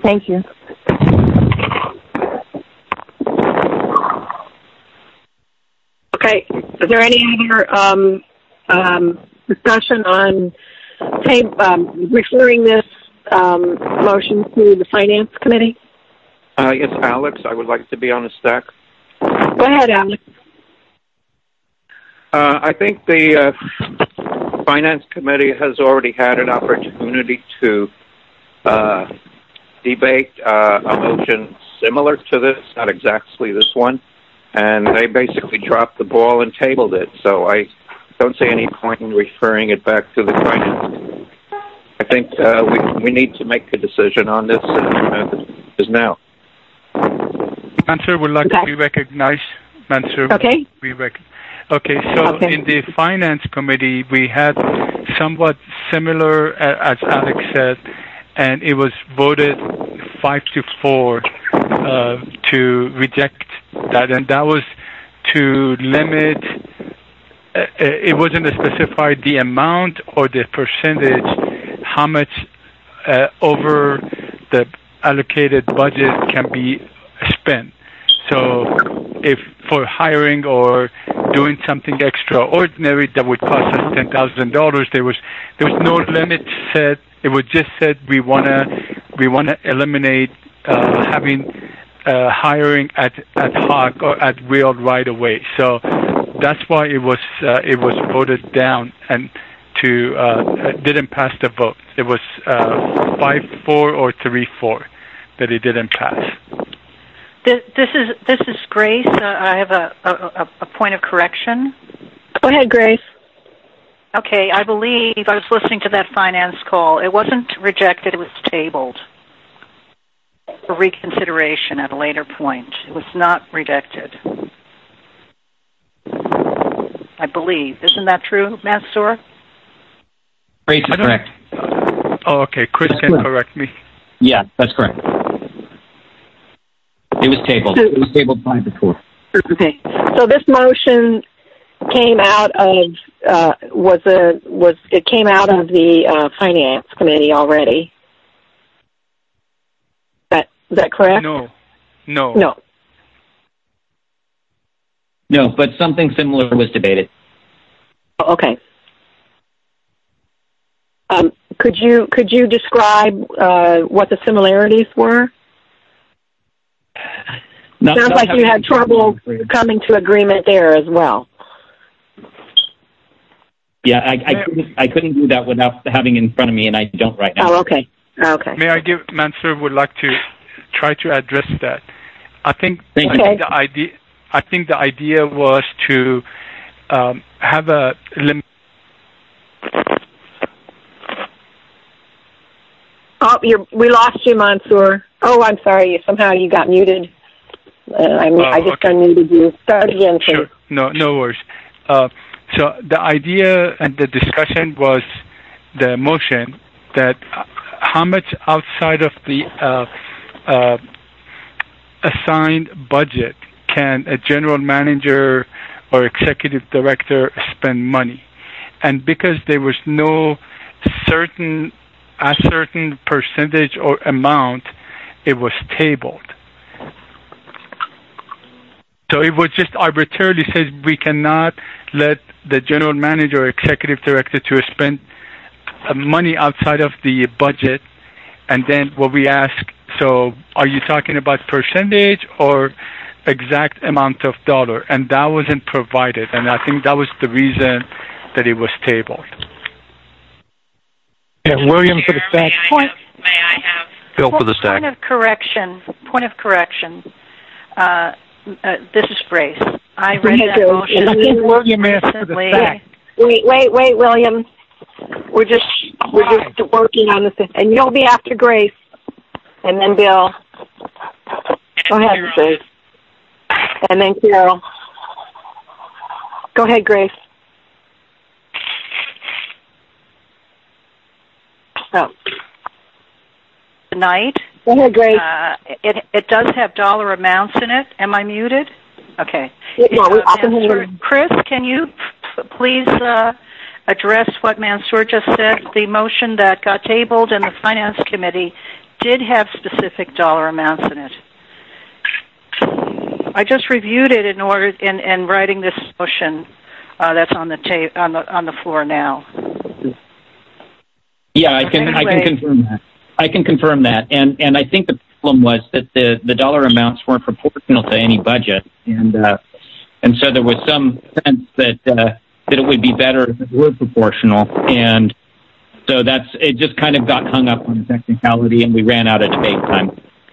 Thank you. Okay. Is there any other discussion on referring this motion to the Finance Committee? Yes, Alex, I would like to be on the stack. Go ahead, Alex. I think the Finance Committee has already had an opportunity to debate a motion similar to this, not exactly this one, and they basically dropped the ball and tabled it. So I don't see any point in referring it back to the Finance Committee. I think we need to make a decision on this is now. Mansur would like to be recognized. Mansur. Okay. Okay, so in the Finance Committee, we had somewhat similar, as Alex said, and it was voted 5-4 to reject that, and that was to limit. It wasn't specified the amount or the percentage, how much over the allocated budget can be spent. So if for hiring or doing something extraordinary that would cost us $10,000, there was no limit set. It was just said we wanna eliminate having hiring at hoc or at will right away. So that's why it was voted down and didn't pass the vote. It was 5-4 or 3-4 that it didn't pass. This is Grace. I have a point of correction. Go ahead, Grace. Okay, I believe I was listening to that finance call. It wasn't rejected, it was tabled for reconsideration at a later point. It was not rejected, I believe. Isn't that true, Mansour? Grace is correct. Oh, okay. Chris can correct me. Yeah, that's correct. It was tabled. It was tabled 5-4. Okay. So this motion came out of it came out of the Finance Committee already. Is that correct? No. No, but something similar was debated. Okay. Could you describe what the similarities were? Sounds like you had trouble coming to agreement there as well. Yeah, I couldn't do that without having it in front of me, and I don't right now. Oh, okay. May I give Mansour would like to try to address that. I think the idea was to have a limit. Oh, we lost you, Mansour. Oh, I'm sorry. Somehow you got muted. I just unmuted you. Start again, please. Sure. No worries. So the idea and the discussion was the motion that how much outside of the assigned budget can a general manager or executive director spend money. And because there was no certain percentage or amount, it was tabled. So it was just arbitrarily says we cannot let the general manager or executive director to spend money outside of the budget. And then what we ask, so are you talking about percentage or exact amount of dollar? And that wasn't provided. And I think that was the reason that it was tabled. Yeah, William for the stack. May I have Bill for the stack. Point of correction. This is Grace. I read that motion. I think William asked for the stack. Wait, William. We're just working on this, and you'll be after Grace, and then Bill. Go ahead, Grace. And then Carol. Go ahead, Grace. Oh. Tonight. Go ahead, Grace. It does have dollar amounts in it. Am I muted? Okay. Chris, can you please address what Mansour just said? The motion that got tabled in the Finance Committee did have specific dollar amounts in it. I just reviewed it in writing this motion that's on the floor now. Yeah, I can confirm that. I can confirm that, and I think the problem was that the dollar amounts weren't proportional to any budget, and so there was some sense that it would be better if it were proportional, and so it just kind of got hung up on the technicality, and we ran out of debate time.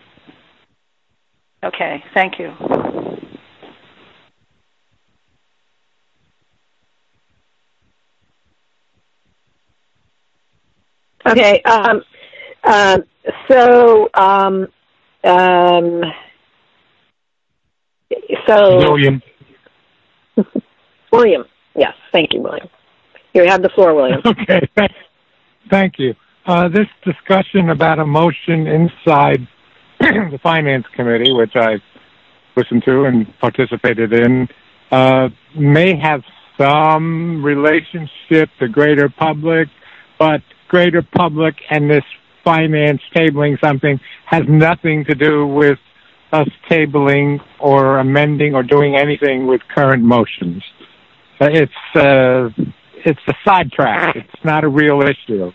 Okay, thank you. Okay, so William. William, yes, thank you, William. Here, you have the floor, William. Okay, thank you. This discussion about a motion inside the Finance Committee, which I listened to and participated in, may have some relationship to greater public, but greater public and this finance tabling something has nothing to do with us tabling or amending or doing anything with current motions. It's a sidetrack. It's not a real issue.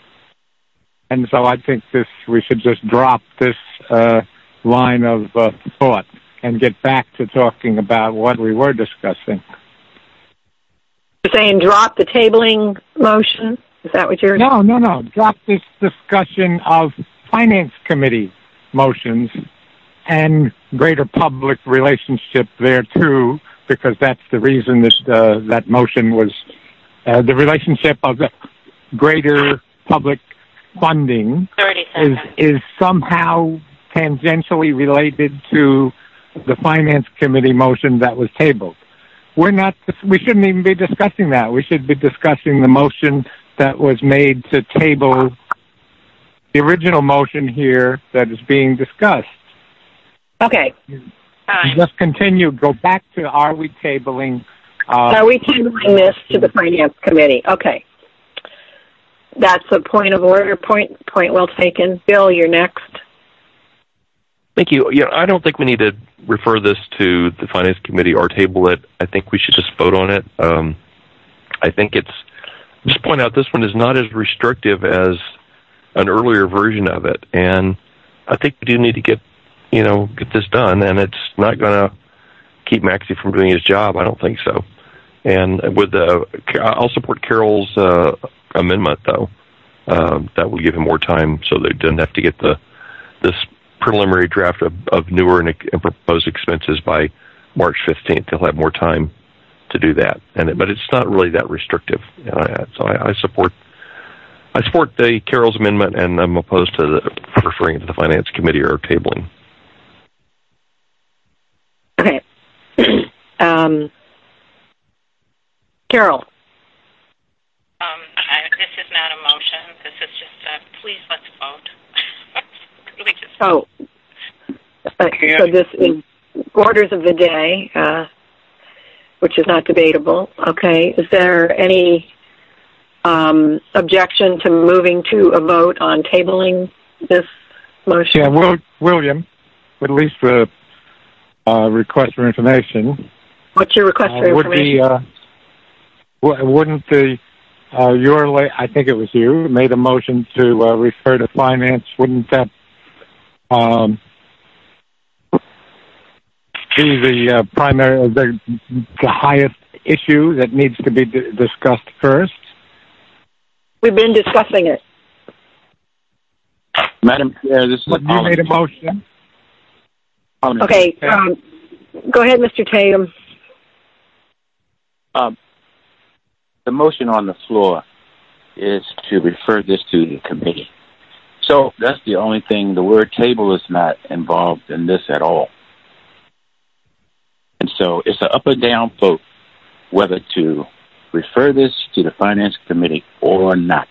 And so I think we should just drop this line of thought and get back to talking about what we were discussing. You're saying drop the tabling motion? Is that what you're saying? No. Drop this discussion of Finance Committee motions and greater public relationship there, too, because that's the reason that that motion was the relationship of the greater public funding is somehow tangentially related to the Finance Committee motion that was tabled. We shouldn't even be discussing that. We should be discussing the motion that was made to table the original motion here that is being discussed. Okay. Just continue. Go back to are we tabling this to the Finance Committee? Okay. That's a point of order. Point well taken. Bill, you're next. Thank you. Yeah, I don't think we need to refer this to the Finance Committee or table it. I think we should just vote on it. I think just point out this one is not as restrictive as an earlier version of it, and I think we do need to get this done, and it's not going to keep Maxie from doing his job. I don't think so. And I'll support Carol's amendment, though. That will give him more time so that he doesn't have to get this preliminary draft of newer and proposed expenses by March 15th. He'll have more time to do that. But it's not really that restrictive. So I support the Carol's amendment, and I'm opposed to referring it to the Finance Committee or tabling. Okay. Carol. This is not a motion. This is just please let's vote. So this is orders of the day, which is not debatable. Okay. Is there any objection to moving to a vote on tabling this motion? Yeah, William, at least the request for information. What's your request for information? Wouldn't I think it was you, made a motion to refer to finance. Wouldn't that be the primary, the highest issue that needs to be discussed first? We've been discussing it. Madam Chair, this is you made a motion. Okay, go ahead, Mr. Tatum. The motion on the floor is to refer this to the committee. So that's the only thing. The word table is not involved in this at all. And so it's an up or down vote whether to refer this to the Finance Committee or not.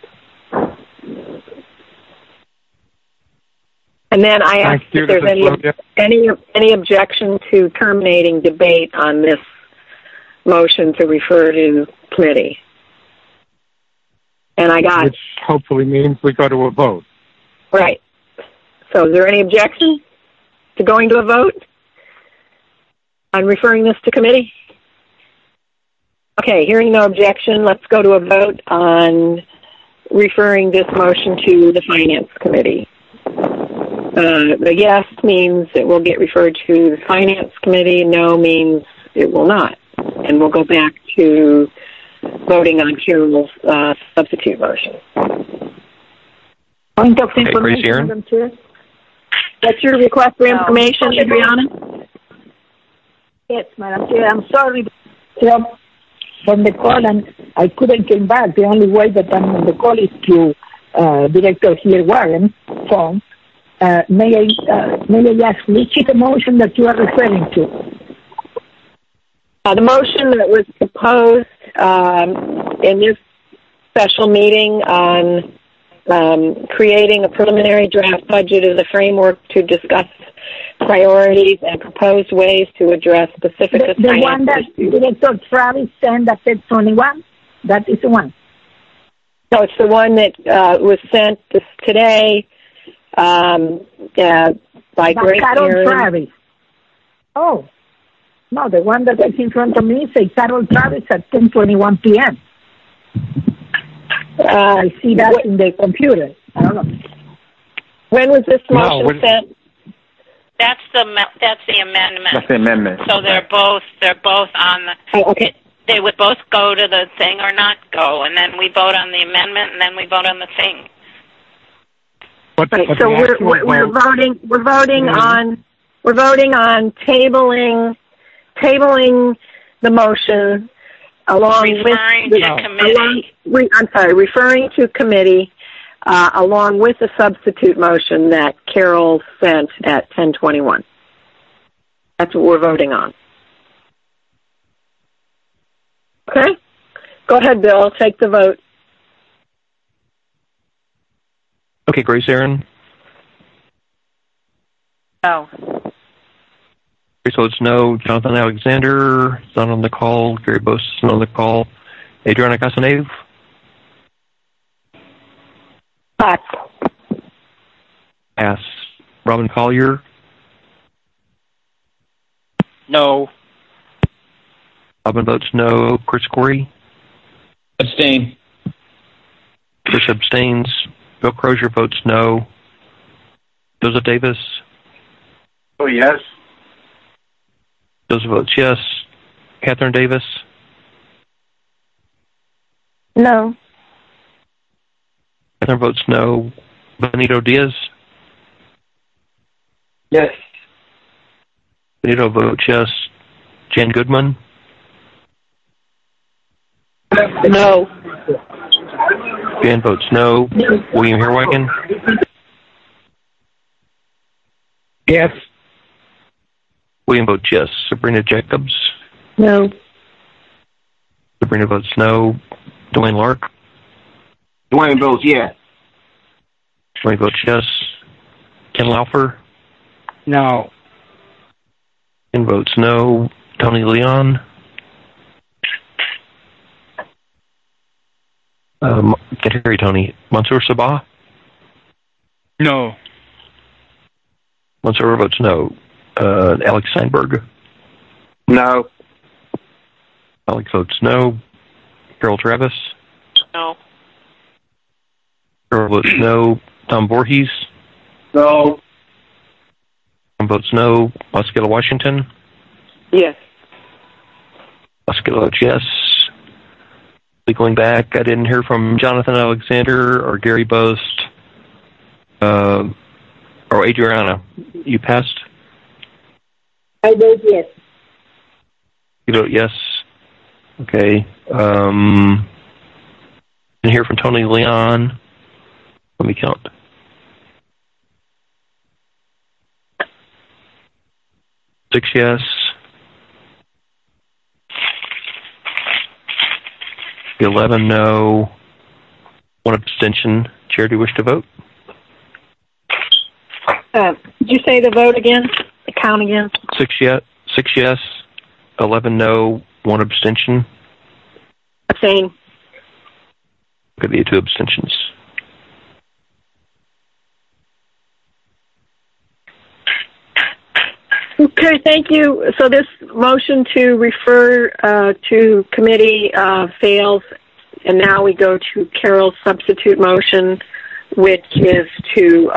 And then I asked if there's any objection to terminating debate on this motion to refer to committee. And I got... Which hopefully means we go to a vote. Right. So is there any objection to going to a vote on referring this to committee? Okay, hearing no objection, let's go to a vote on referring this motion to the Finance Committee. The yes means it will get referred to the Finance Committee. No means it will not. And we'll go back to voting on Carol's substitute motion. Point of information, Madam Chair. That's your request for information, Adriana? Yes, Madam Chair. I'm sorry from the call, and I couldn't come back. The only way that I'm on the call is to Director here Warren phone. May I ask which is the motion that you are referring to? The motion that was proposed in this special meeting on creating a preliminary draft budget as a framework to discuss priorities and proposed ways to address specific The one that Director Travis sent at 10:21? That is the one? No, it's the one that was sent today by Grace Carol Travis. Oh, no, the one that is in front of me says Carol Travis at 10:21 p.m. I see that in the computer. I don't know. When was this motion sent? That's the amendment. That's the amendment. So they're both on the. Oh, okay. They would both go to the thing or not go, and then we vote on the amendment, and then we vote on the thing. Right. So we're voting on tabling the motion along referring to committee along with the substitute motion that Carol sent at 10:21. That's what we're voting on. Okay? Go ahead, Bill. Take the vote. Okay, Grace Aaron. No. Grace votes no. Jonathan Alexander is not on the call. Gary Bose is not on the call. Adriana Casanave. Pass. Pass. Robin Collier. No. Robin votes no. Chris Corey. Abstain. Chris abstains. Bill Crozier votes no. Joseph Davis. Oh, yes. Joseph votes yes. Catherine Davis. No. Catherine votes no. Benito Diaz. Yes. Benito votes yes. Jan Goodman. No. Jan votes no. William Herwagen. Yes. William votes yes. Sabrina Jacobs. No. Sabrina votes no. Dwayne Lark. Dwayne votes yes. Dwayne votes yes. Ken Laufer. No. Ken votes no. Tony Leon. Can't hear you, Tony. Mansour Sabah. No. Mansour votes no. Alex Steinberg. No. Alex votes no. Carol Travis. No. Carol votes no. Tom Voorhees. No. Tom votes no. Mosquito Washington. Yes. Mosquito votes yes. Going back, I didn't hear from Jonathan Alexander or Gary Bost or Adriana. You passed? I vote yes. You vote yes. Okay. Didn't hear from Tony Leon. Let me count. Six yes. 11 no. One abstention. Chair, do you wish to vote? Did you say the vote again? The count again? 6 yes. 11 no. One abstention. Abstain. Could be 2 abstentions. Okay, thank you. So this motion to refer to committee fails, and now we go to Carol's substitute motion, which is to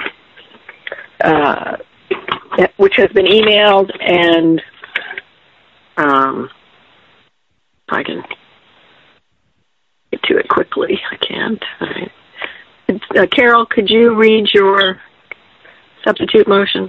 which has been emailed, and if I can get to it quickly. I can't. All right. Carol, could you read your substitute motion?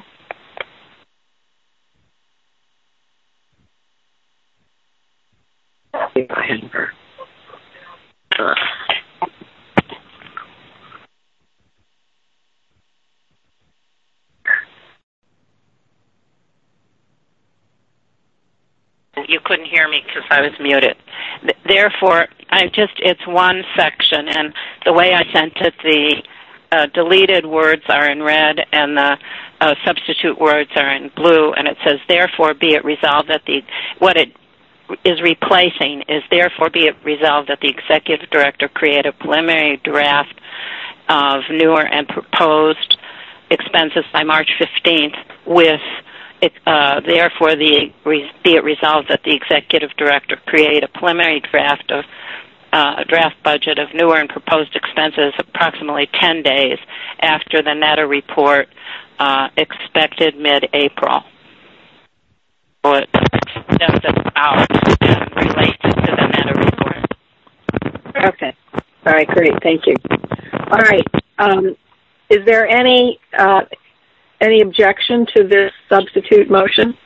You couldn't hear me because I was muted. Therefore, it's one section, and the way I sent it, the deleted words are in red and the substitute words are in blue, and it says, therefore be it resolved that what it is replacing is, therefore be it resolved that the executive director create a preliminary draft of newer and proposed expenses by March 15th with therefore be it resolved that the executive director create a preliminary draft of draft budget of newer and proposed expenses approximately 10 days after the NETA report expected mid-April. So it sends it out and relates it to the NETA report. Okay. All right, great. Thank you. All right. Is there any objection to this substitute motion?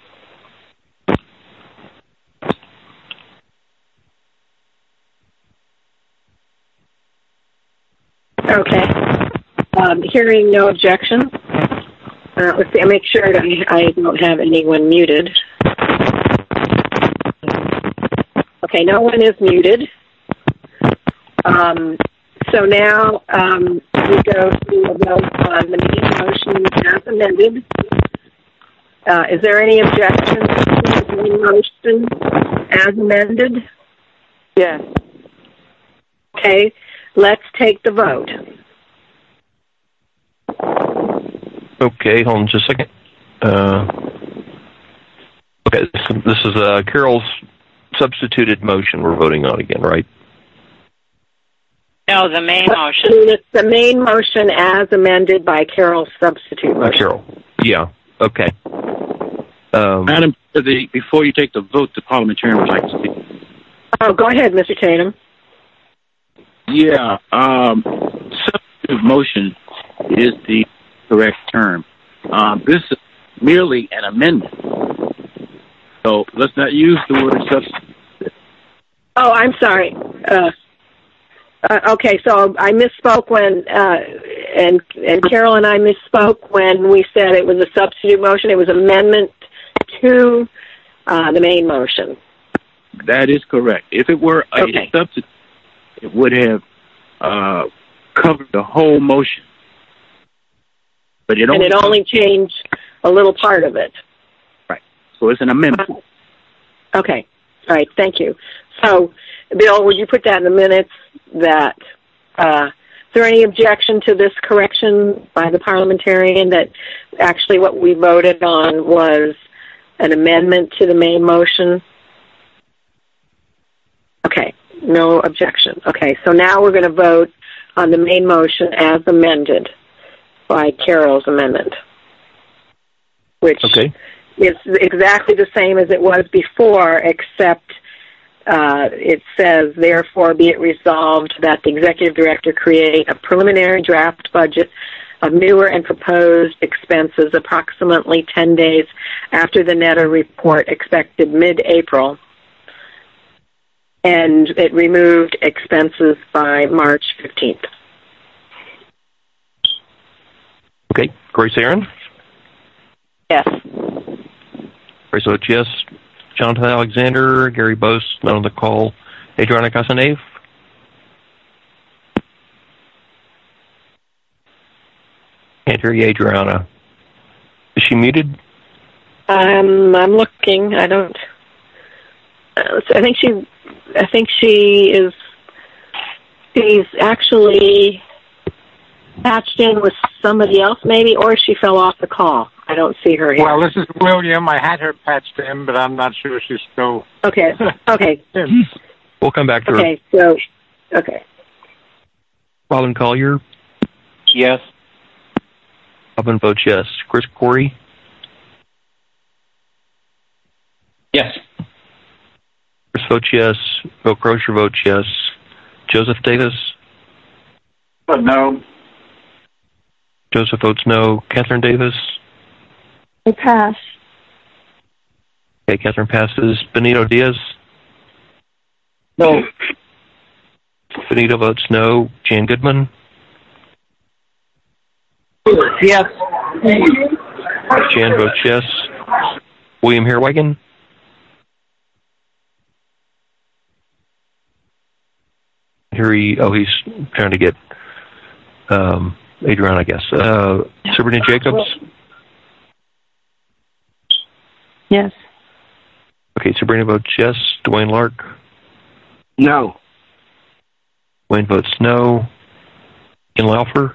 Okay. Hearing no objection. Let's see. I'll make sure that I don't have anyone muted. Okay, no one is muted. So now we go to a vote on the main motion as amended. Is there any objection to the main motion as amended? Yes. Okay, let's take the vote. Okay, hold on just a second. Okay, this is Carol's substituted motion we're voting on again, right? No, the main motion. It's the main motion as amended by Carol's substitute motion. Carol. Yeah. Okay. Madam, before you take the vote, the parliamentarian would like to speak. Oh, go ahead, Mr. Tatum. Yeah. Substitute motion is the correct term. This is merely an amendment. So let's not use the word substitute. Oh, I'm sorry. Okay, so I misspoke when, and Carol and I misspoke when we said it was a substitute motion. It was amendment to the main motion. That is correct. If it were a substitute, it would have covered the whole motion. But it only changed a little part of it. Right. So it's an amendment. Okay. All right. Thank you. So, Bill, would you put that in the minutes that, is there any objection to this correction by the parliamentarian that actually what we voted on was an amendment to the main motion? Okay. No objection. Okay. So now we're going to vote on the main motion as amended by Carol's amendment, which is exactly the same as it was before, except it says, therefore, be it resolved that the executive director create a preliminary draft budget of newer and proposed expenses approximately 10 days after the NETA report expected mid-April, and it removed expenses by March 15th. Okay. Grace Aaron? Yes. Grace votes yes. Jonathan Alexander, Gary Bose, not on the call. Adriana Casanave? Can't hear you, Adriana. Is she muted? I'm looking. I don't. I think she is. She's actually patched in with somebody else, maybe, or she fell off the call. I don't see her here. Well, this is William. I had her patched in, but I'm not sure she's still... Okay. We'll come back to her. Okay. Robin Collier? Yes. Robin votes yes. Chris Corey? Yes. Chris votes yes. Bill Crozier votes yes. Joseph Davis? No. Joseph votes no. Catherine Davis? I pass. Okay, Catherine passes. Benito Diaz? No. Benito votes no. Jan Goodman? Yes. Jan votes yes. William Hairwagon? He's trying to get Adrian, I guess. Sabrina Jacobs? Yes. Okay, Sabrina votes yes. Dwayne Lark? No. Wayne votes no. Ken Laufer?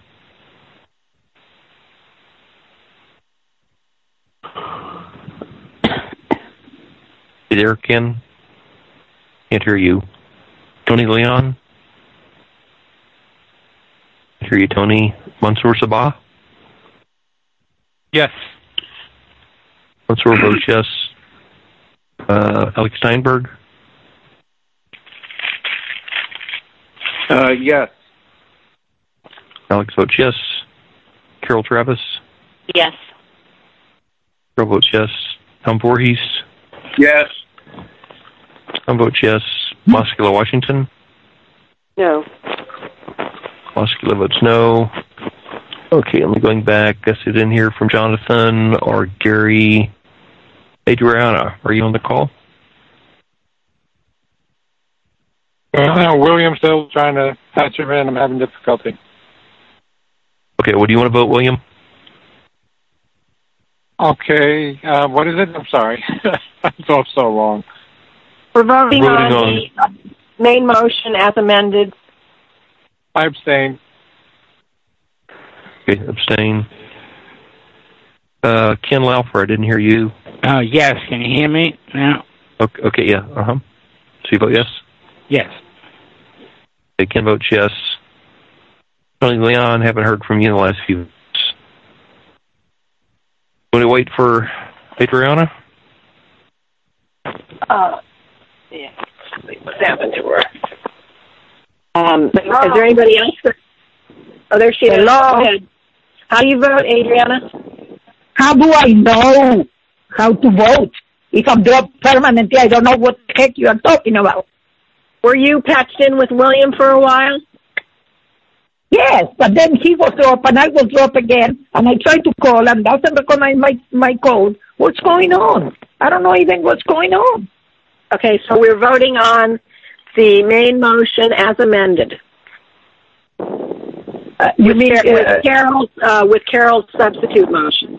Hey there, Ken? Can't hear you. Tony Leon? Hear you, Tony. Mansour Sabah? Yes. Mansour votes yes. Alex Steinberg? Yes. Alex votes yes. Carol Travis? Yes. Carol votes yes. Tom Voorhees? Yes. Tom votes yes. Moskula Washington? No. Moskula votes no. Okay, let me going back. Guess it in here from Jonathan or Gary. Adriana, are you on the call? William's still trying to patch him in. I'm having difficulty. Okay, what do you want to vote, William? Okay, what is it? I'm sorry. It's off so long. We're voting on the main motion as amended. I abstain. Okay, abstain. Ken Laufer, I didn't hear you. Yes, can you hear me now? Okay, yeah, So you vote yes? Yes. Okay, Ken votes yes. Tony Leon, haven't heard from you in the last few minutes. Want to wait for Adriana? Yeah. What's happened to her? Is there anybody else? There she is. Hello. Go ahead. How do you vote, Adriana? How do I know how to vote? If I'm dropped permanently, I don't know what the heck you are talking about. Were you patched in with William for a while? Yes, but then he was dropped and I was dropped again, and I tried to call and doesn't recognize my code. What's going on? I don't know even what's going on. Okay, so we're voting on the main motion as amended. You mean with Carol's substitute motion?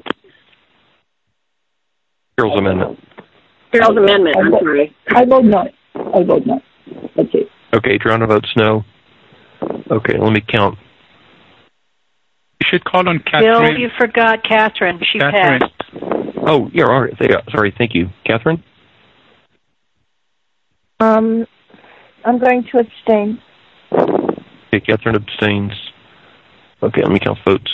Carol's amendment. Carol's amendment. I'm sorry. I vote no. That's it. Okay, Adriana votes no. Okay, let me count. You should call on Catherine. Bill, you forgot Catherine. She Catherine. passed. Oh, yeah, all right. Sorry, thank you. Catherine? I'm going to abstain. Okay, Catherine abstains. Okay, let me count votes.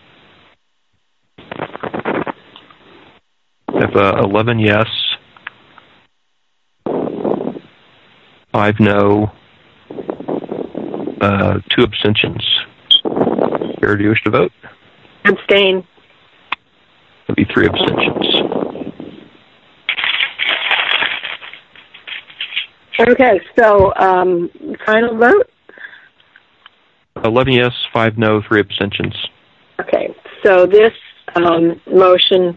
I have 11 yes, 5 no, 2 abstentions. Where do you wish to vote? Abstain. That'd be 3 abstentions. Okay, so final vote? 11 yes, 5 no, 3 abstentions. Okay, so this motion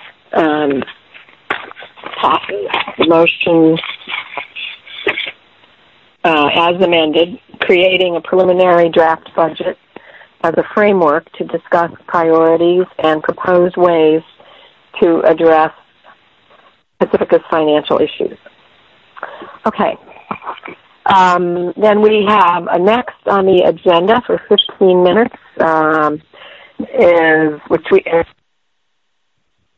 passes. The motion as amended, creating a preliminary draft budget as a framework to discuss priorities and proposed ways to address Pacifica's financial issues. Okay. Then we have next on the agenda for 15 minutes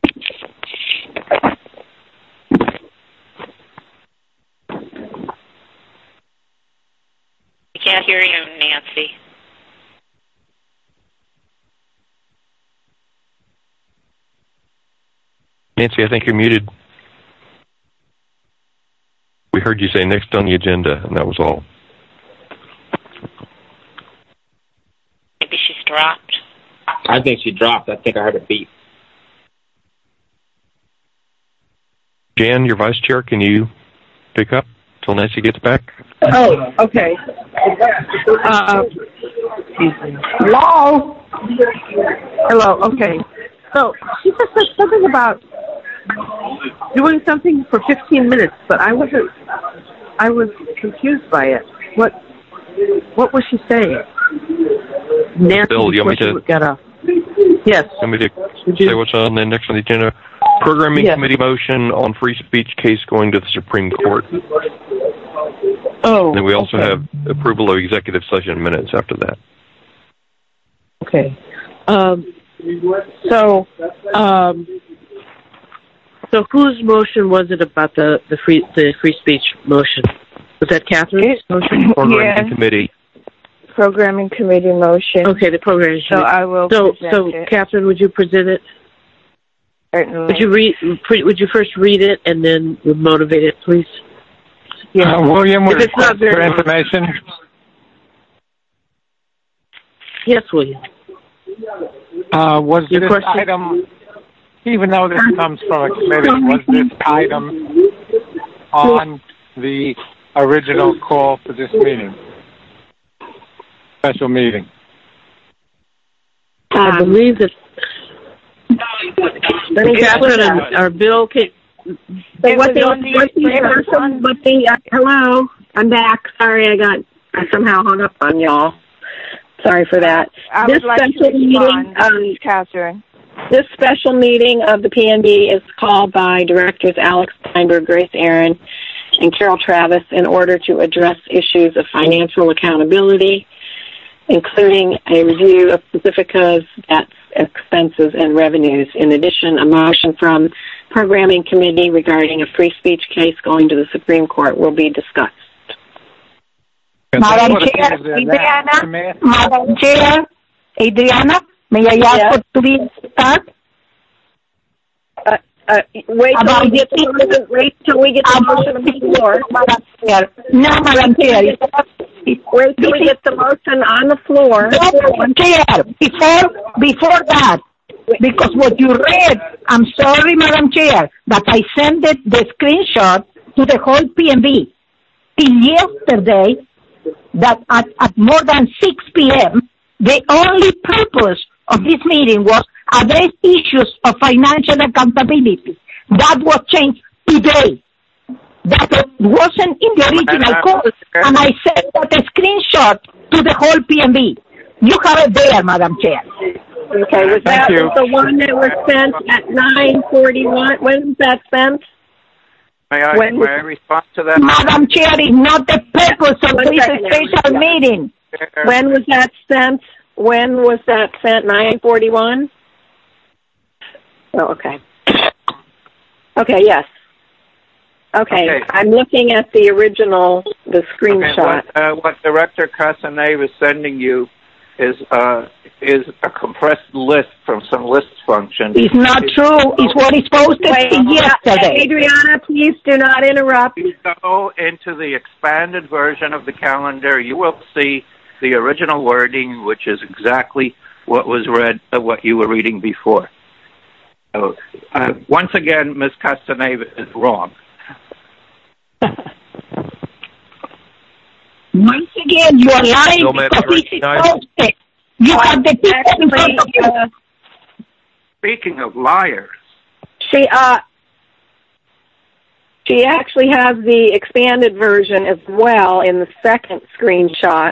can't hear you, Nancy. Nancy, I think you're muted. We heard you say next on the agenda, and that was all. Maybe she's dropped. I think she dropped. I think I heard a beep. Jan, your vice chair, can you pick up till Nancy gets back? Oh, okay. Hello? Hello, okay. So she just said something about doing something for 15 minutes, but I was confused by it. What was she saying? Nancy, Bill, you want me to get up? Yes. You want me to say what's on the next on the agenda? Programming committee motion on free speech case going to the Supreme Court. Oh. And then we also have approval of executive session minutes after that. Okay. So whose motion was it about the free speech motion? Was that Catherine's motion? Programming committee. Programming committee motion. Okay, the programming committee. So I will present it. Catherine, would you present it? Certainly. Would you first read it and then motivate it, please? Yeah. William, would it's not for information. Yes, William. Was this item, even though this comes from a committee, was this item on the original call for this meeting? Special meeting? I believe that Catherine and our Bill came. Hello, I'm back. Sorry, I somehow hung up on y'all. Sorry for that. I would like to respond, Catherine. This special meeting of the PNB is called by directors Alex Steinberg, Grace Aaron, and Carol Travis in order to address issues of financial accountability, including a review of Pacifica's debts, expenses, and revenues. In addition, a motion from Programming Committee regarding a free speech case going to the Supreme Court will be discussed. Madam Chair, Adriana, may I ask to be start? Wait till we get the motion on the floor. Madam Chair. No, Madam Chair. Wait till we get the motion on the floor. Madam Chair, before that, because what you read, I'm sorry, Madam Chair, that I sent the screenshot to the whole PNB. Till yesterday, that at more than 6 p.m., the only purpose of this meeting was address issues of financial accountability. That was changed today. That wasn't in the original call, and I sent that screenshot to the whole PNB. You have it there, Madam Chair. Okay, was that the one that was sent at 9:41? When was that sent? May I respond to that? Madam Chair, is not the purpose of this special meeting. When was that sent? 9:41? Oh, okay. Okay, yes. Okay, I'm looking at the original, the screenshot. Okay, what Director Casaneva is sending you is a compressed list from some list function. It's not true. It's what is posted yesterday. Adriana, please do not interrupt. If you go into the expanded version of the calendar, you will see the original wording, which is exactly what was read, what you were reading before. So, once again, Ms. Casaneva is wrong. Once again, you are lying because this is posted. You have the people in front of you. Speaking of liars. She actually has the expanded version as well in the second screenshot.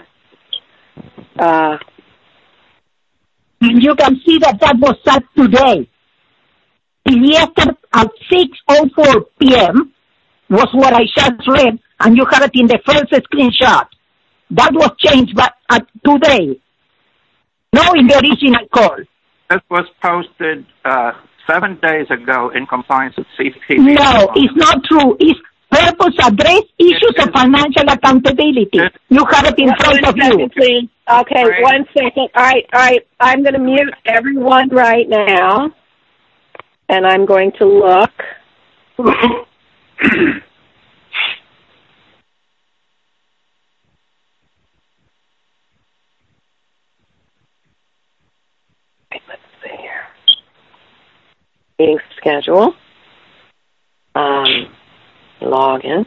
And you can see that was set today. Yesterday at 6:04 p.m. was what I just read, and you have it in the first screenshot. That was changed today. No, in the original call. This was posted 7 days ago in compliance with CPB. No, it's not true. It's purpose address issues of financial accountability. You have it in front of you. Please. Okay, 1 second. All right. I'm going to mute everyone right now, and I'm going to look. Let's see here. Meeting schedule. Log in.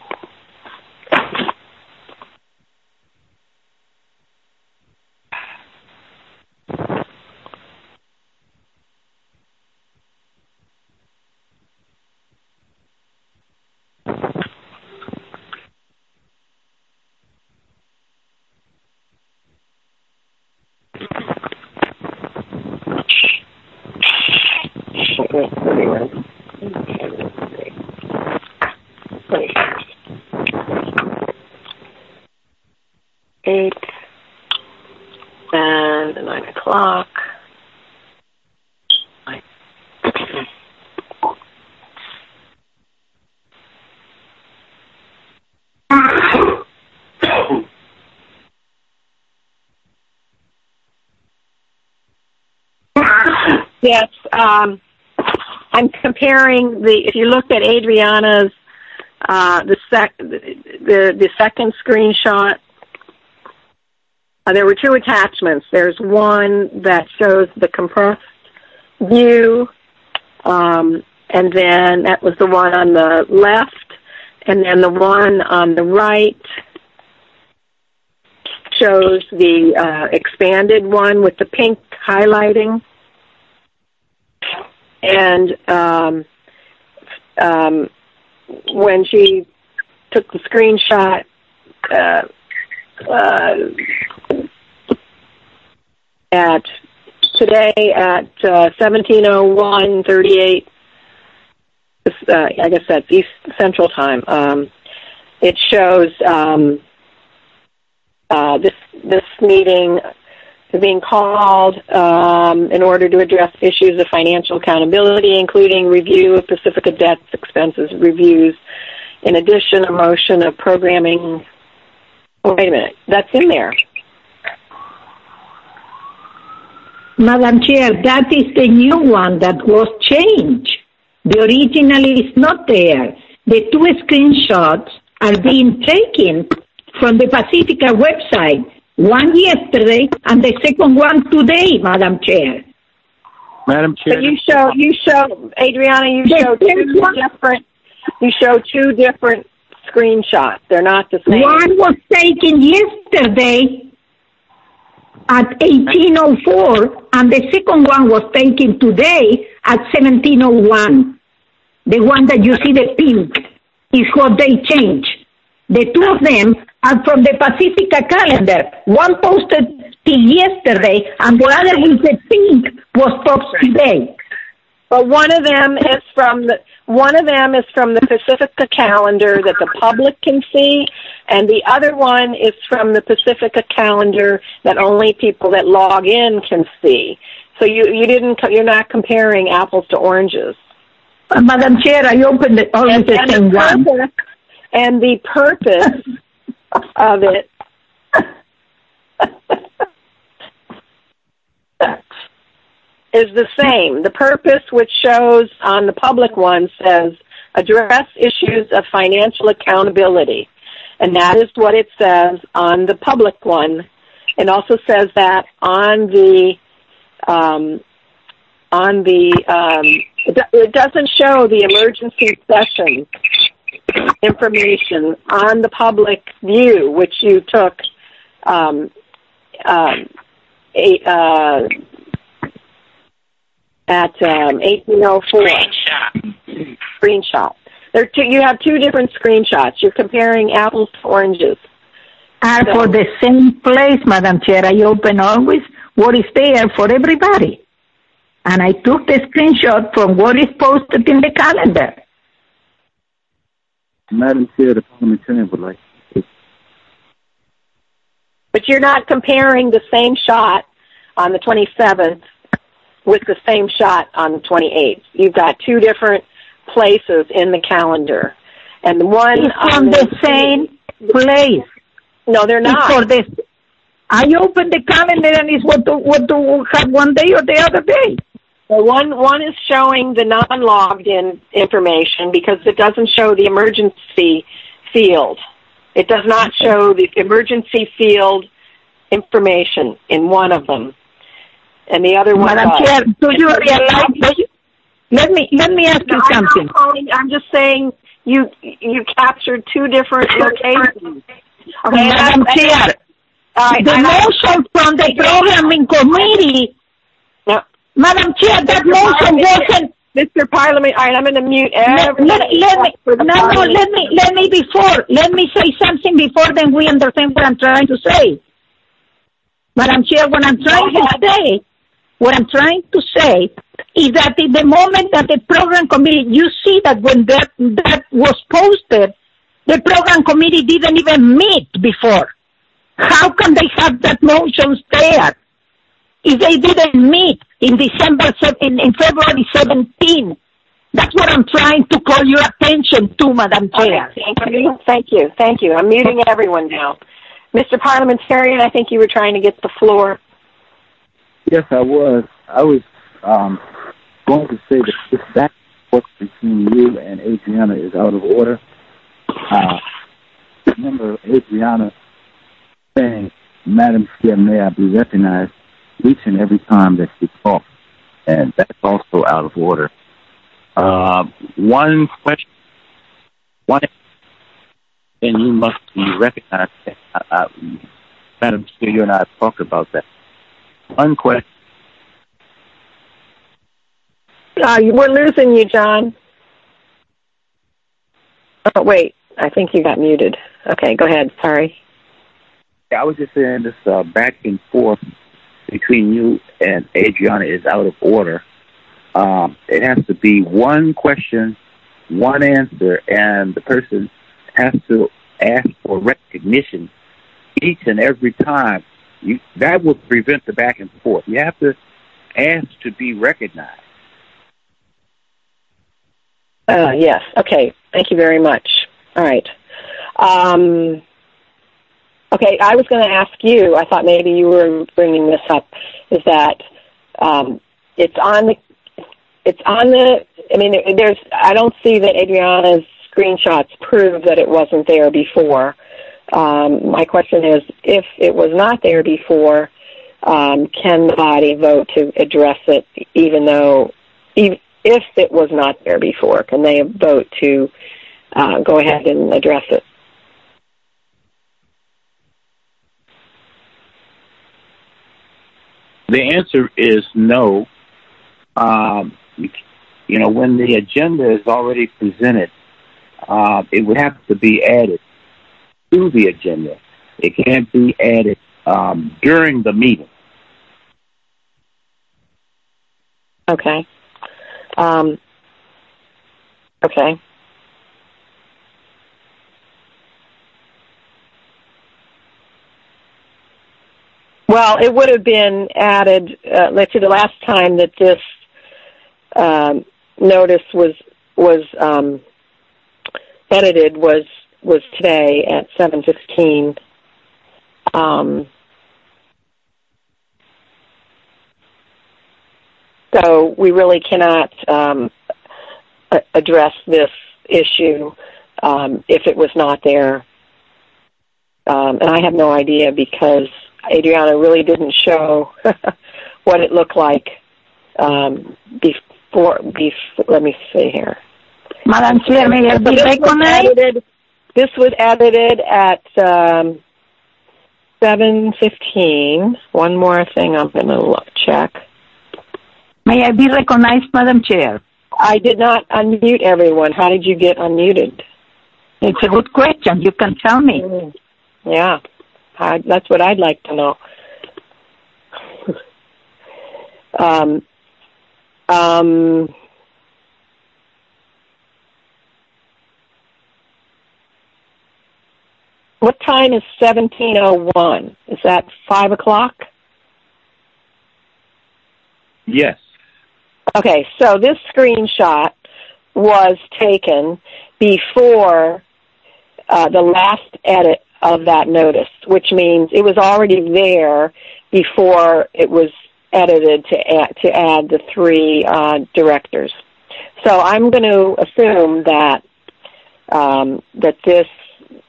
Eight and 9 o'clock. Yes, I'm comparing if you looked at Adriana's, the second screenshot, there were two attachments. There's one that shows the compressed view, and then that was the one on the left, and then the one on the right shows the expanded one with the pink highlighting. And when she took the screenshot at today at 17:01:38, I guess that's East Central Time. It shows this meeting being called in order to address issues of financial accountability, including review of Pacifica debts, expenses, reviews. In addition, a motion of programming. Oh, wait a minute. That's in there. Madam Chair, that is the new one that was changed. The original is not there. The two screenshots are being taken from the Pacifica website. One yesterday and the second one today, Madam Chair. Madam Chair. But you show, Adriana, you show two different screenshots. They're not the same. One was taken yesterday at 18:04, and the second one was taken today at 17:01. The one that you see the pink is what they changed. The two of them are from the Pacifica calendar. One posted till yesterday, and the other with the pink was posted today. But one of them is from the Pacifica calendar that the public can see, and the other one is from the Pacifica calendar that only people that log in can see. So you're not comparing apples to oranges. Madam Chair, I opened it always the same one. And the purpose of it is the same. The purpose, which shows on the public one, says address issues of financial accountability, and that is what it says on the public one. It also says that on the it doesn't show the emergency session information on the public view, which you took at 18:04 screenshot. You have two different screenshots. You're comparing apples to oranges. Are for the same place, Madam Chair. I open always what is there for everybody. And I took the screenshot from what is posted in the calendar. Madam Chair, the parliamentarian would like to. But you're not comparing the same shot on the 27th with the same shot on the 28th. You've got two different places in the calendar. And the one it's from the same place. No, they're not. For this, I opened the calendar and it's what to have one day or the other day. Well, one is showing the non-logged in information because it doesn't show the emergency field. It does not show the emergency field information in one of them, and the other one Madam does. Chair, do you realize? Let me ask you something. I'm just saying you captured two different locations. Okay, Madam Chair, the motion from the programming committee. No. Madam Chair, that motion wasn't. Mr. Parliament, all right, I'm going to mute everybody. Let me say something before then we understand what I'm trying to say. Madam Chair, what I'm trying to say is that in the moment that the program committee, you see that when that was posted, the program committee didn't even meet before. How can they have that motion there if they didn't meet in February 17? That's what I'm trying to call your attention to, Madam Chair. Thank you. I'm muting everyone now. Mr. Parliamentarian, I think you were trying to get the floor. Yes, I was. I was going to say that this back and forth between you and Adriana is out of order. Remember Adriana saying, Madam Chair, may I be recognized each and every time that she talks, and that's also out of order. One question, and you must be recognized. Madam Chair, you and I have talked about that. One question. We're losing you, John. Oh, wait. I think you got muted. Okay, go ahead. Sorry. I was just saying this back and forth between you and Adriana is out of order. It has to be one question, one answer, and the person has to ask for recognition each and every time. That will prevent the back and forth. You have to ask to be recognized. Yes. Okay. Thank you very much. All right. Okay, I was going to ask you, I thought maybe you were bringing this up, is that it's on the, I don't see that Adriana's screenshots prove that it wasn't there before. My question is, if it was not there before, can the body vote to address it if it was not there before? Can they vote to go ahead and address it? The answer is no. When the agenda is already presented, it would have to be added to the agenda. It can't be added during the meeting. Okay. Okay. Well, it would have been added, let's see, the last time that this notice was edited was today at 7:15. So we really cannot address this issue if it was not there. And I have no idea because Adriana really didn't show what it looked like before. Let me see here. Madam Chair, may I be recognized? This was edited at 7:15. One more thing I'm going to check. May I be recognized, Madam Chair? I did not unmute everyone. How did you get unmuted? It's a good question. You can tell me. Yeah. That's what I'd like to know. What time is 17:01? Is that 5 o'clock? Yes. Okay, so this screenshot was taken before the last edit of that notice, which means it was already there before it was edited to add the 3 directors. So I'm going to assume that this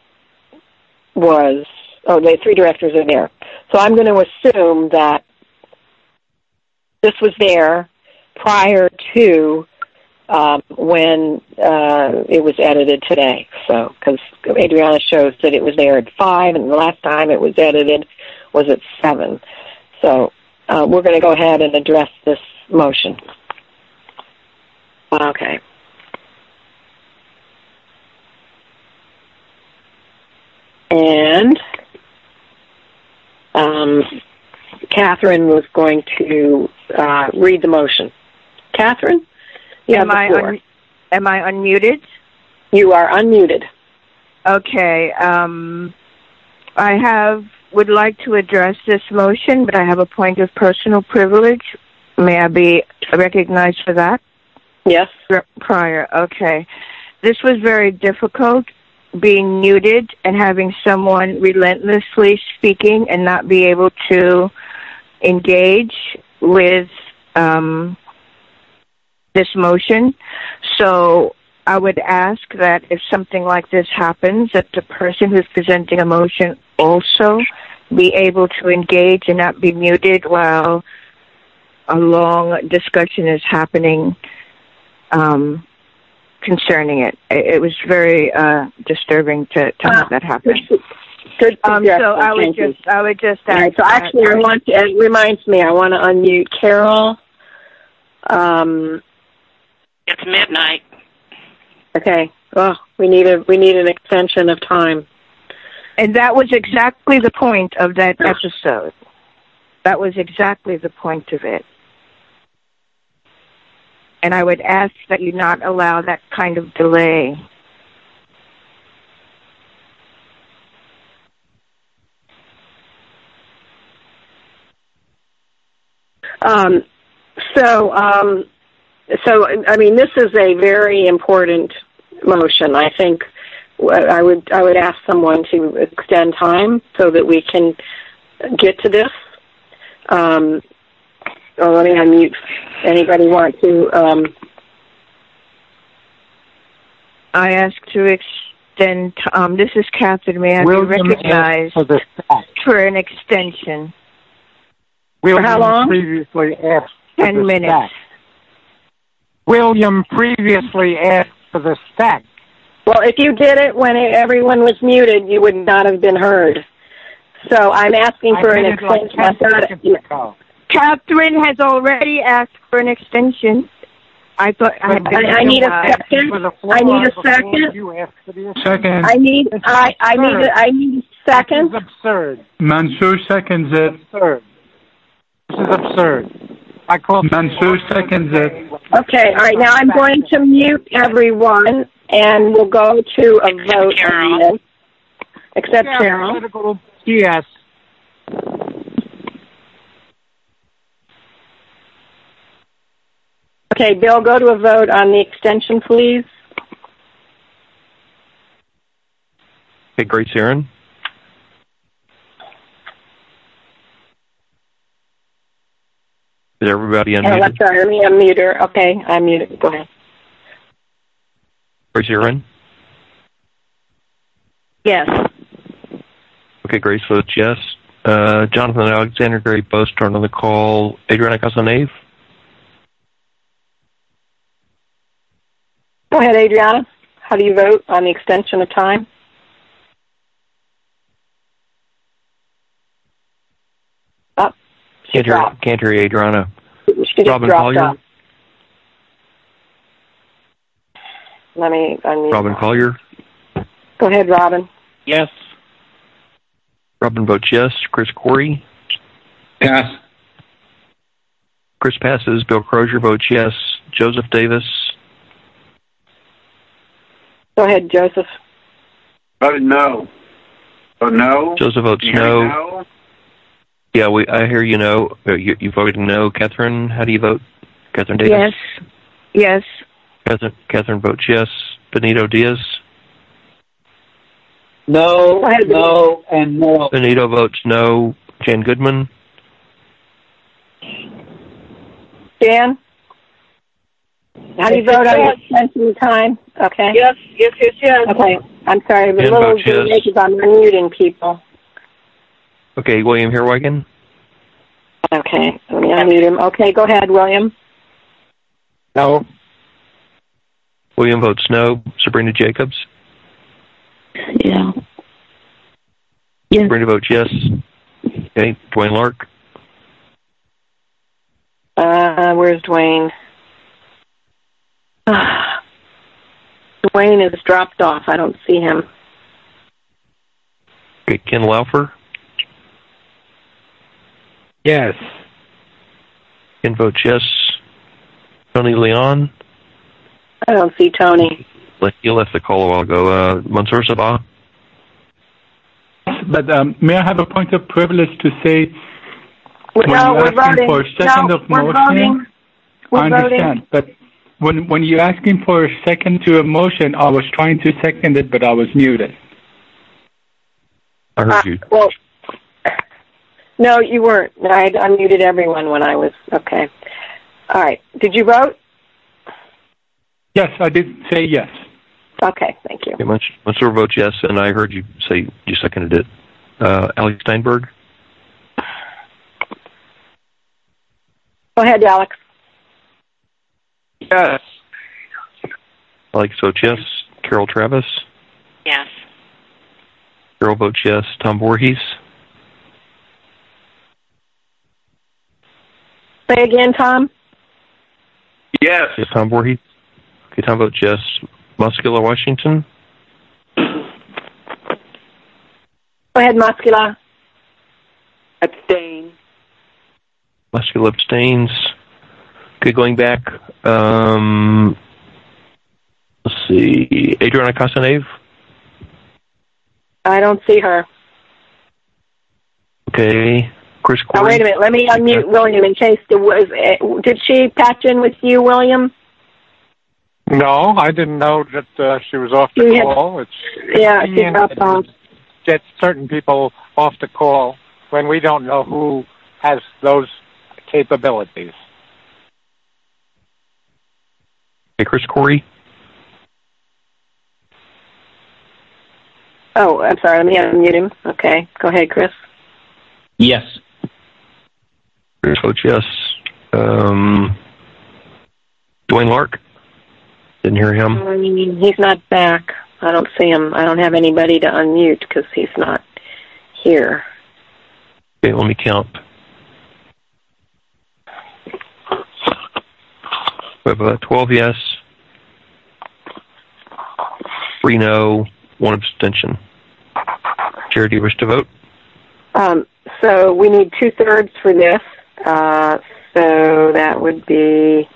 was, the 3 directors are there. So I'm going to assume that this was there prior to when it was edited today. So, because Adriana shows that it was there at 5, and the last time it was edited was at 7. So we're going to go ahead and address this motion. Okay. And Catherine was going to read the motion. Catherine? Am I unmuted? You are unmuted. Okay. I would like to address this motion, but I have a point of personal privilege. May I be recognized for that? Yes. Prior. Okay. This was very difficult, being muted and having someone relentlessly speaking and not be able to engage with this motion. So I would ask that if something like this happens, that the person who's presenting a motion also be able to engage and not be muted while a long discussion is happening concerning it. It was very disturbing to have that happen. Good. So I would just ask. Right, so actually, it reminds me, I want to unmute Carol. It's midnight. Okay. Oh, we need an extension of time. And that was exactly the point of that episode. That was exactly the point of it. And I would ask that you not allow that kind of delay. So, I mean, this is a very important motion. I think I would ask someone to extend time so that we can get to this. Let me unmute. Anybody want to? I ask to extend. This is Catherine. May I be recognized for an extension? William for how long? Previously asked 10 minutes. Stack. William previously asked for the stack. Well, if you did it when everyone was muted, you would not have been heard. So I'm asking for an extension. Catherine has already asked for an extension. I thought I need a second. I need a second. Second. I need a second. This is absurd. Mansour seconds it. This is absurd. I call Mansour seconds it. Okay, all right. Now I'm going to mute everyone, and we'll go to a vote on this. Except Carol. Yes. Okay, Bill, go to a vote on the extension, please. Okay, Grace Aaron. Is everybody unmuted? Sorry, let me unmute her. Okay, I'm muted. Go ahead. Grace Aaron? Yes. Okay, Grace votes yes. Jonathan Alexander, Gary Bost turned on the call. Adriana Casanave? Go ahead, Adriana. How do you vote on the extension of time? Can't hear Adriana. Robin Collier? Let me unmute. Robin Collier? Go ahead, Robin. Yes. Robin votes yes. Chris Corey? Pass. Chris passes. Bill Crozier votes yes. Joseph Davis? Go ahead, Joseph. Voted no. Oh, no? Joseph votes no. Yeah, I hear you no. You voted no. Catherine, how do you vote? Catherine Davis? Yes. Catherine votes yes. Benito Diaz? No, no, and no. Benito votes no. Jan Goodman? Jan? How do you vote on your extension time? Okay. Yes. Okay. I'm sorry, but Jan little votes yes. because I'm unmuting people. Okay, William Herwagen? Okay, let me unmute him. Okay, go ahead, William. No. William votes no. Sabrina Jacobs? Yeah. Yes. Sabrina votes yes. Okay, Dwayne Lark? Where's Dwayne? Dwayne is dropped off. I don't see him. Okay, Ken Laufer? Yes. Ken votes yes. Tony Leon? I don't see Tony. You left the call a while ago. Mansour Sabah? But may I have a point of privilege to say, we're voting. For a second of motion, We're I understand, voting. but when you're asking for a second to a motion, I was trying to second it, but I was muted. I heard you. Well, no, you weren't. I unmuted everyone when I was, okay. All right. Did you vote? Yes, I did say yes. Okay, thank you. Okay, Mansour votes yes, and I heard you say you seconded it. Alex Steinberg? Go ahead, Alex. Yes. Alex votes yes. Carol Travis? Yes. Carol votes yes. Tom Voorhees? Say again, Tom. Yes. Yes, Tom Voorhees? Okay, Tom votes yes. Muscular Washington? Go ahead, Muscula. Abstain. Muscular abstains. Okay, going back. Let's see. Adriana Casanave? I don't see her. Okay. Chris Corey? Oh, wait a minute. Let me unmute William in case there was. Did she patch in with you, William? No, I didn't know that she was off the call. She's dropped off. Get certain people off the call when we don't know who has those capabilities. Hey, Chris Corey? Oh, I'm sorry. Let me unmute him. Okay. Go ahead, Chris. Yes. Chris votes yes. Dwayne Lark? Didn't hear him. He's not back. I don't see him. I don't have anybody to unmute because he's not here. Okay, let me count. We have 12 yes, 3 no, 1 abstention. Chair, do you wish to vote? So we need 2/3 for this. So that would be,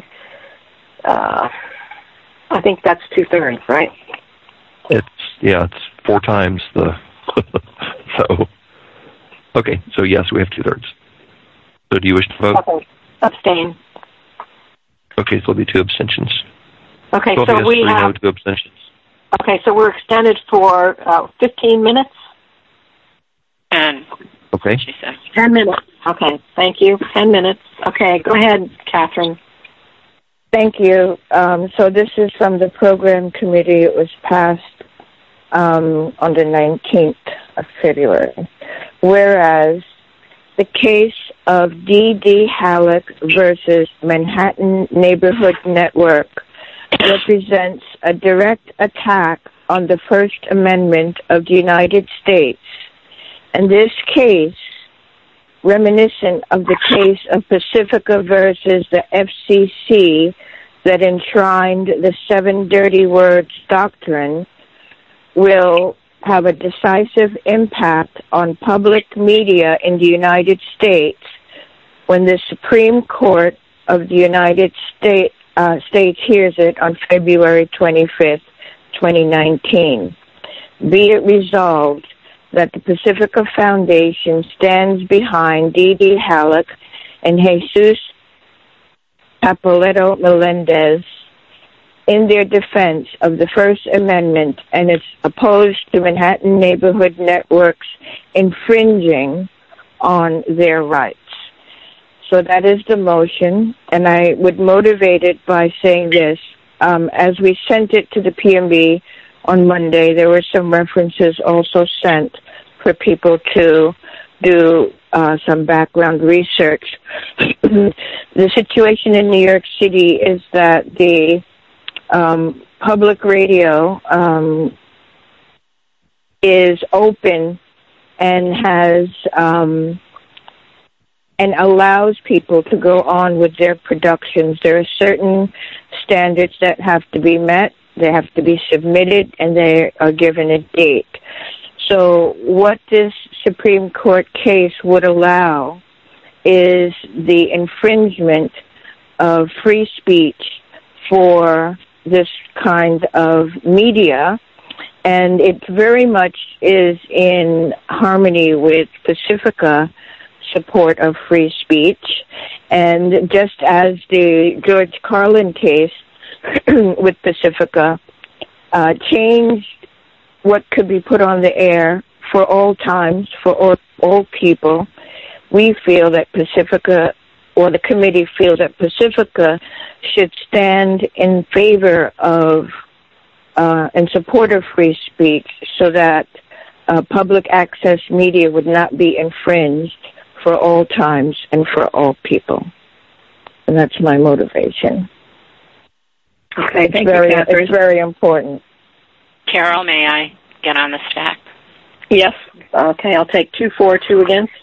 I think that's 2/3, right? It's 4 times the, so, okay, so yes, we have 2/3. So do you wish to vote? Okay. Abstain. Okay, so it'll be 2 abstentions. Okay, 12 so yes, we 3 have... no, 2 abstentions. Okay, so we're extended for 15 minutes? 10. Okay. She said. 10 minutes. Okay, thank you. 10 minutes. Okay, go ahead, Catherine. Thank you. So this is from the program committee. It was passed on the 19th of February. Whereas the case of D.D. Halleck versus Manhattan Neighborhood Network represents a direct attack on the First Amendment of the United States. And this case, reminiscent of the case of Pacifica versus the FCC that enshrined the 7 dirty words doctrine, will have a decisive impact on public media in the United States when the Supreme Court of the United States hears it on February 25th, 2019. Be it resolved that the Pacifica Foundation stands behind D.D. Halleck and Jesus Papoletto Melendez in their defense of the First Amendment and it's opposed to Manhattan Neighborhood Network's infringing on their rights. So that is the motion, and I would motivate it by saying this. As we sent it to the PMB on Monday, there were some references also sent for people to do some background research. The situation in New York City is that the public radio is open and has and allows people to go on with their productions. There are certain standards that have to be met. They have to be submitted, and they are given a date. So what this Supreme Court case would allow is the infringement of free speech for this kind of media, and it very much is in harmony with Pacifica support of free speech. And just as the George Carlin case with Pacifica changed what could be put on the air for all times, for all people, we feel that Pacifica, or the committee feels that Pacifica should stand in favor of and support of free speech so that public access media would not be infringed for all times and for all people. And that's my motivation. Okay, thank you, Catherine. It's very important. Carol, may I get on the stack? Yes. Okay, I'll take 2 for, 2 against.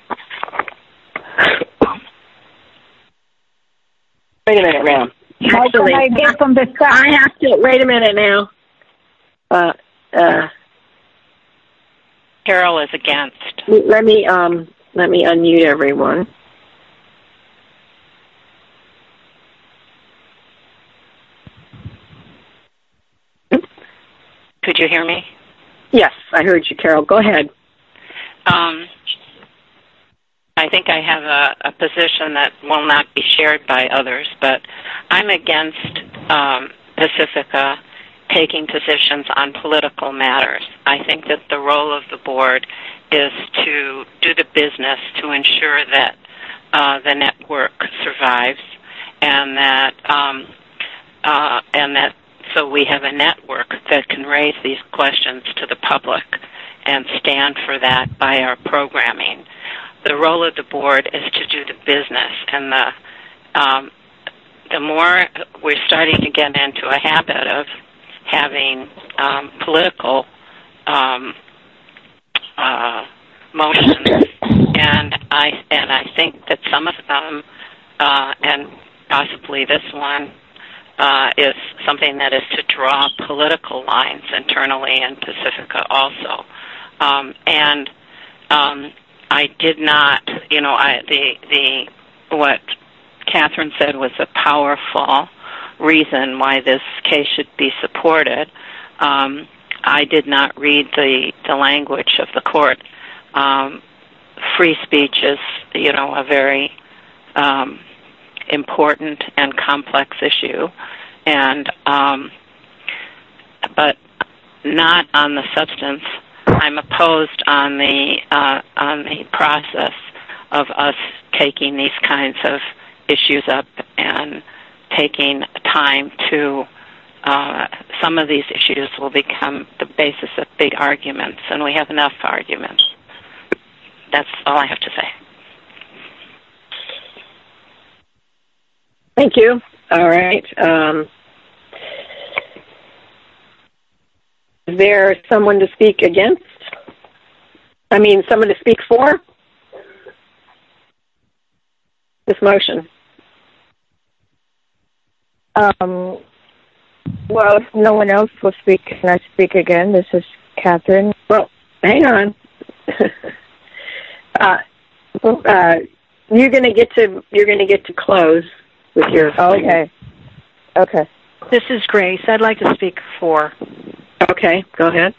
Wait a minute now. Actually, I get from the stack? I have to, wait a minute now. Carol is against. Let me unmute everyone. Could you hear me? Yes, I heard you, Carol. Go ahead. I think I have a position that will not be shared by others, but I'm against Pacifica taking positions on political matters. I think that the role of the board is to do the business to ensure that the network survives, and that so we have a network that can raise these questions to the public and stand for that by our programming. The role of the board is to do the business, and the more we're starting to get into a habit of having political motions, and I think that some of them, and possibly this one, is something that is to draw political lines internally in Pacifica also. I did not, what Catherine said was a powerful reason why this case should be supported. I did not read the language of the court. Free speech is, a very important and complex issue, and but not on the substance. I'm opposed on the process of us taking these kinds of issues up and taking time to. Some of these issues will become the basis of big arguments, and we have enough arguments. That's all I have to say. Thank you. All right. Is there someone to speak against? Someone to speak for this motion? Well, if no one else will speak, can I speak again? This is Catherine. Well, hang on. You're going to get to close with your. Okay. Okay. This is Grace. I'd like to speak for. Okay, go ahead.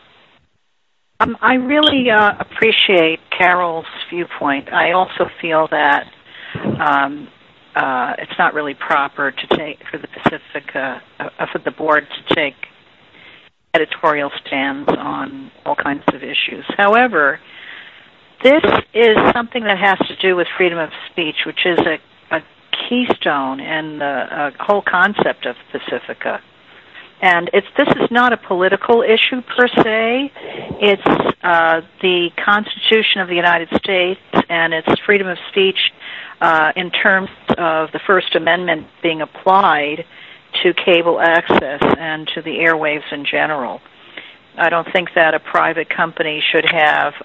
I really appreciate Carol's viewpoint. I also feel that it's not really proper to take for the Pacifica for the board to take editorial stands on all kinds of issues. However, this is something that has to do with freedom of speech, which is a keystone in the whole concept of Pacifica. And this is not a political issue per se. It's the Constitution of the United States and its freedom of speech in terms of the First Amendment being applied to cable access and to the airwaves in general. I don't think that a private company should have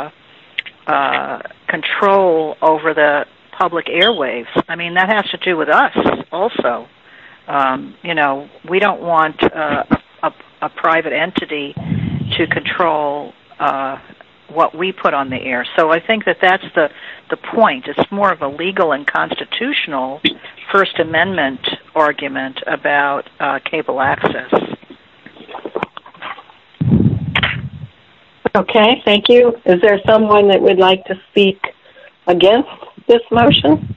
control over the public airwaves. I mean, that has to do with us also. We don't want a private entity to control what we put on the air. So I think that's the point. It's more of a legal and constitutional First Amendment argument about cable access. Okay, thank you. Is there someone that would like to speak against this motion?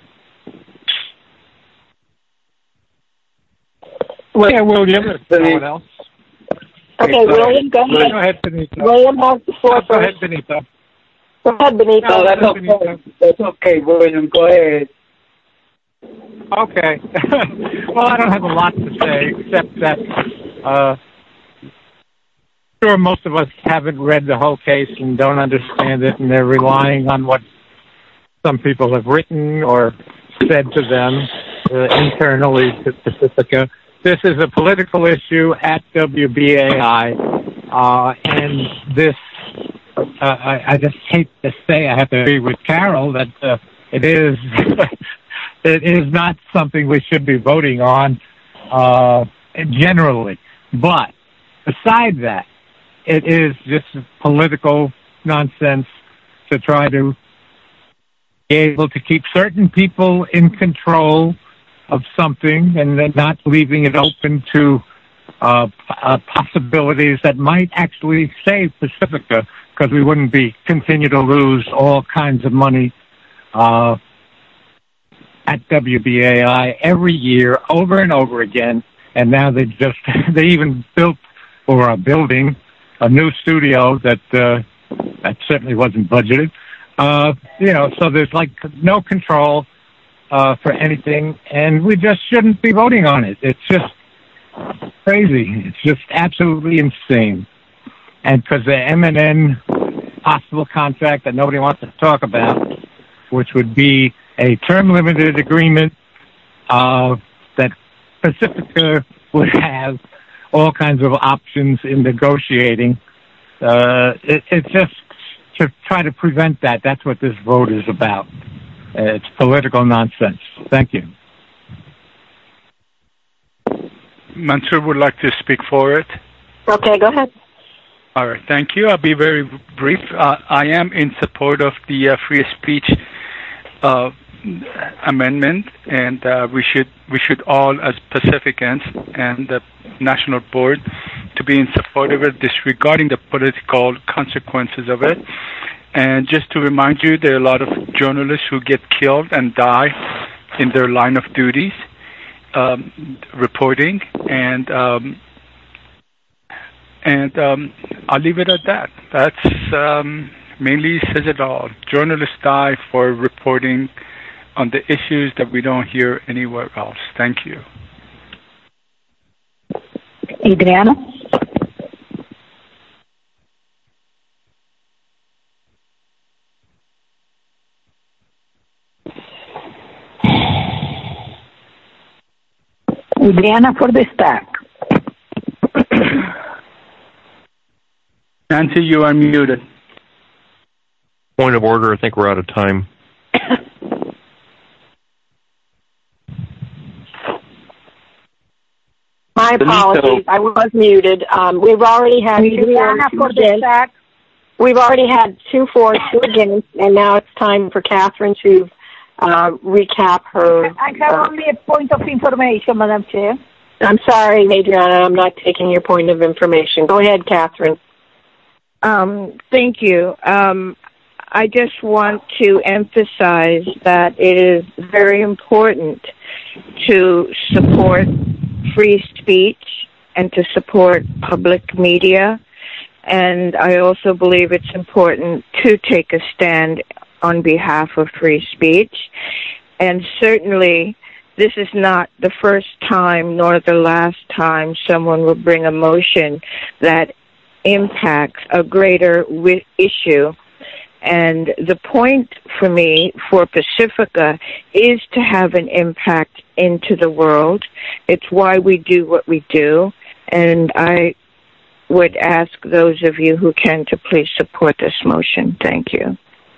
Yeah, William. Someone else. Okay, William, go ahead. Go ahead, Benito. William has the floor first. Go ahead, Benito. Go ahead, Benito. No, that's okay. That's okay, William. Go ahead. Okay. Well, I don't have a lot to say except that sure most of us haven't read the whole case and don't understand it, and they're relying on what some people have written or said to them internally to Pacifica. This is a political issue at WBAI, and this, I just hate to say, I have to agree with Carol that it is it is not something we should be voting on generally. But besides that, it is just political nonsense to try to be able to keep certain people in control of something and then not leaving it open to possibilities that might actually save Pacifica, because we wouldn't continue to lose all kinds of money at WBAI every year over and over again. And now they even built or are building a new studio that certainly wasn't budgeted. So there's like no control for anything, and we just shouldn't be voting on it. It's just crazy. It's just absolutely insane. And because the MNN possible contract that nobody wants to talk about, which would be a term-limited agreement that Pacifica would have all kinds of options in negotiating. It's just to try to prevent that. That's what this vote is about. It's political nonsense. Thank you. Mansour would like to speak for it. Okay, go ahead. All right, thank you. I'll be very brief. I am in support of the free speech amendment, and we should all, as Pacificans and the National Board, to be in support of it, disregarding the political consequences of it. And just to remind you, there are a lot of journalists who get killed and die in their line of duties, reporting, and I'll leave it at that. That's mainly says it all. Journalists die for reporting on the issues that we don't hear anywhere else. Thank you. Adriana? Adriana for the stack. Nancy, you are muted. Point of order. I think we're out of time. My apologies. I was muted. We've already had We've already had 2 for, 2 against, and now it's time for Catherine to recap her. I have only a point of information, Madam Chair. I'm sorry, Adriana. I'm not taking your point of information. Go ahead, Catherine. Thank you. I just want to emphasize that it is very important to support free speech and to support public media. And I also believe it's important to take a stand on behalf of free speech. And certainly, this is not the first time nor the last time someone will bring a motion that impacts a greater issue. And the point for me, for Pacifica, is to have an impact into the world. It's why we do what we do. And I would ask those of you who can to please support this motion. Thank you.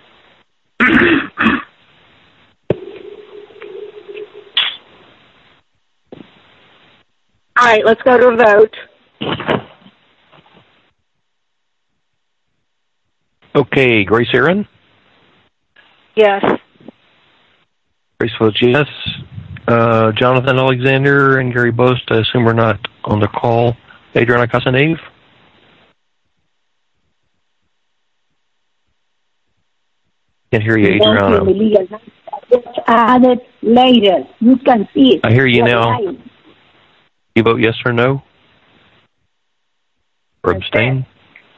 All right, let's go to a vote. Okay, Grace Aaron? Yes. Grace votes yes. Jonathan Alexander and Gary Bost, I assume we're not on the call. Adriana Casanave? Can't hear you, Adriana. Added later. You can see it. I hear you now. You vote yes or no? Or abstain?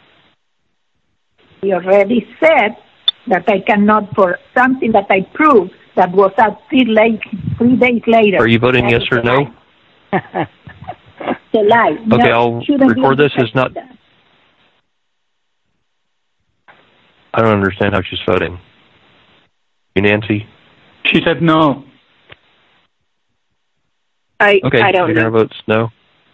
You already said that I cannot for something that I proved that was out 3 days later. Are you voting yes or no? It's a lie. Okay, No, I'll shouldn't be record this as not... that. I don't understand how she's voting. You, Nancy? She said no. Okay, I don't Adriana know. votes no.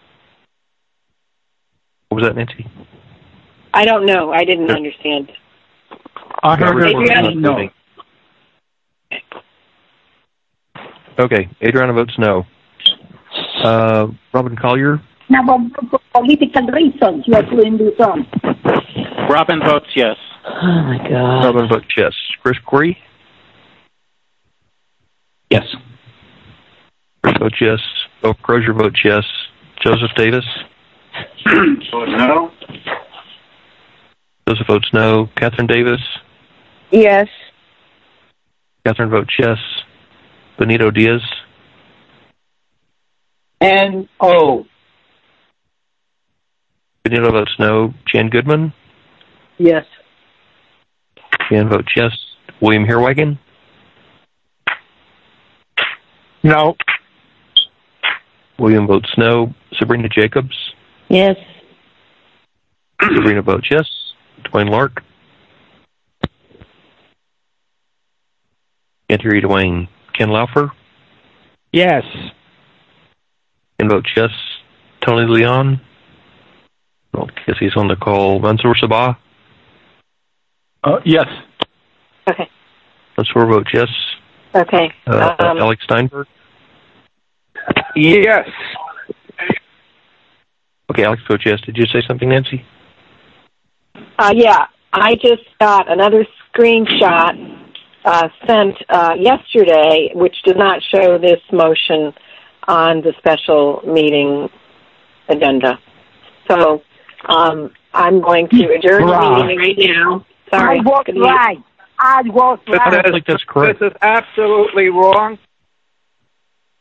What was that, Nancy? I don't know. I didn't understand. I heard her Adriana, voting no. voting. Okay, Adriana votes no. Robin Collier? Now, for political reasons, you are doing this on. Robin votes yes. Oh my God. Robin votes yes. Chris Corey? Yes. Chris votes yes. Bill Crozier votes yes. Joseph Davis? Vote no. Joseph votes no. Catherine Davis? Yes. Catherine votes yes. Benito Diaz? N-O. Benito votes no. Jan Goodman? Yes. Jan votes yes. William Herwagen? No. William votes no. Sabrina Jacobs? Yes. Sabrina votes yes. Dwayne Lark? Can't hear you, Dwayne. Ken Laufer? Yes. Ken votes yes. Tony Leon? Well, I guess he's on the call. Mansour Sabah? Yes. Okay. Mansour votes yes. Okay. Alex Steinberg? Yes. Okay, Alex votes yes. Did you say something, Nancy? Yeah, I just got another screenshot sent yesterday, which does not show this motion on the special meeting agenda. So I'm going to adjourn the meeting right now. Sorry. I was right. I was right. I think that's correct. This is absolutely wrong.